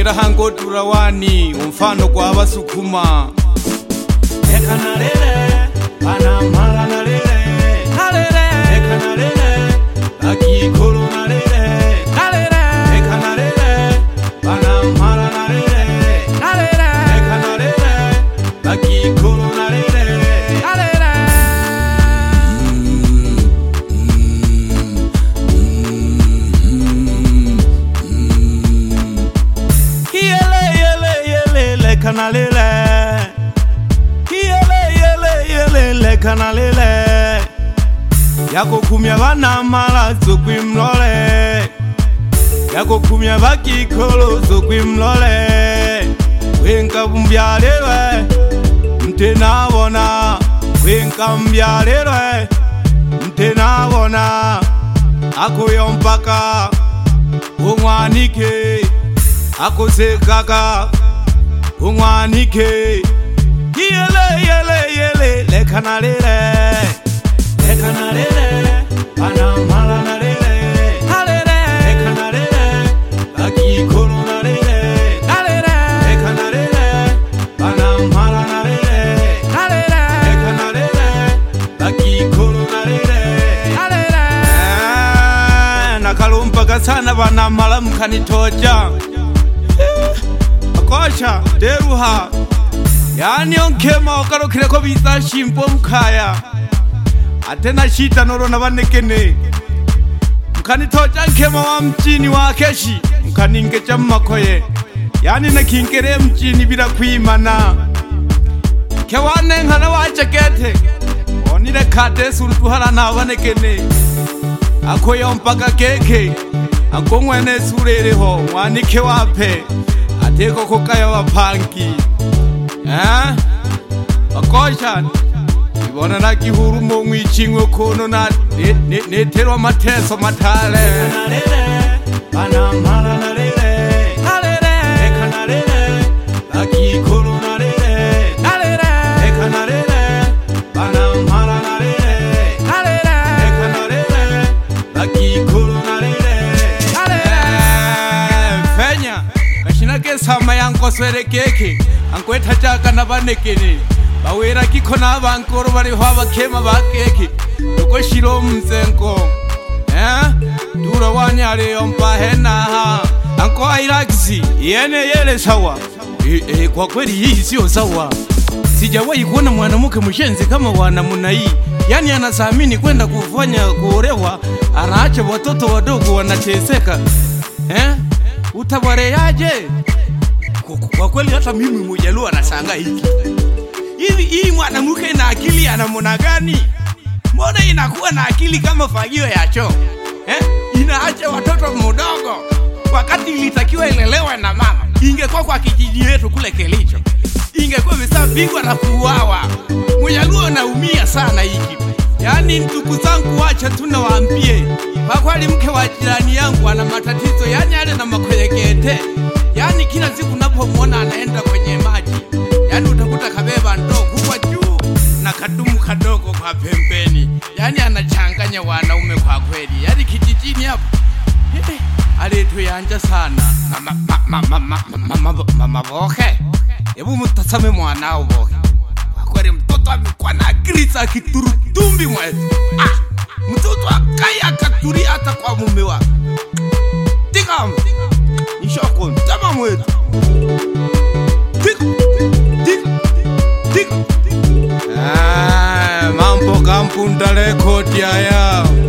Kera hango turawani umfano kwa Abasukuma. Eka nalele Panamala nalele Eka nalele Akikolo nalele Eka nalele Panamala nalele Eka nalele Akikolo nalele Kanalele Yele kanalele Yako kumya bana mala zokwimlole Yako kumya bakikolo zokwimlole Wenka bumbyalelwe Mtenabona Wenka mbyalelwe Mtenabona Ako yompaka Umwanike Ako sekaka Umwanike Yele Leka nalele Panamala nalele Leka nalele Akikolo nalele Leka nalele Panamala nalele Leka nalele Akikolo nalele Nakalumpaka sana Panamala mkanitoja Akosha deruha Yani onkema okarokire ko biza shimpo mukaya Atena shita noro na banekene Mkanitoja nkema wa mchini wa keshi Mkaninge chamakoye Yani nakinkere mchini bila kuimana Kewane nkana wachakete Onire kate surutuhala na banekene Akoyo mpaka keke Akongwene surereho Mwanike wape Ateko kokaya wapanki Bakosha Ibona na kihuru mo mwichingo kono na neterwa mateso matale Panamala nalele Eka nalele Akikolo nalele Eka nalele Panamala nalele Eka nalele Akikolo nalele Fenya Kashinake sama yanko swere keke Ankweta chaka na banekene Bawera kiko na bankoro bari hwa kema bakeke Nuko shiro mzenko Dura wanyare yompa henaha Anko airaxi yele sawa Kwa kweli hii sio sawa Sijawahi kuona mwanamke mshenzi kama wanamuna hii Yani anasamini kwenda kufanya kuolewa Anaacha watoto wadogo wanateseka Utawareaje Kwa kweli hata mimi Mjaluo nashangaa hiki Hii mwanamke na akili anamona gani Mbona inakuwa na akili kama fagio ya choo Inaacha watoto mdogo Wakati ilitakiwa ilelewe na mama Ingekuwa kwa kijiji yetu kule Kelicho Ingekuwa imesabigwa na kuuawa Mjaluo naumia sana hiki Yani ndugu zangu wacha tunawaambie Kwa kweli mke wa jirani yangu ana matatizo Yani ale na makoyekete Yani kila siku napomwona anaenda kwenye maji Yani utakuta kabeba ndoo kubwa juu na kadumu kadogo kwa pembeni Yani anachanganya wanaume kwa kweli Yani kijijini hapo Aletu yanja sana Mama boke Ebu mutasame mwanao boke Kwa kweli mtoto amekuwa na akili za kiturutumbi mwetu Mtoto akaya katuri hata kwa mume wake Tika Nishoko ntama mwetu Mambo kampunda rekodi haya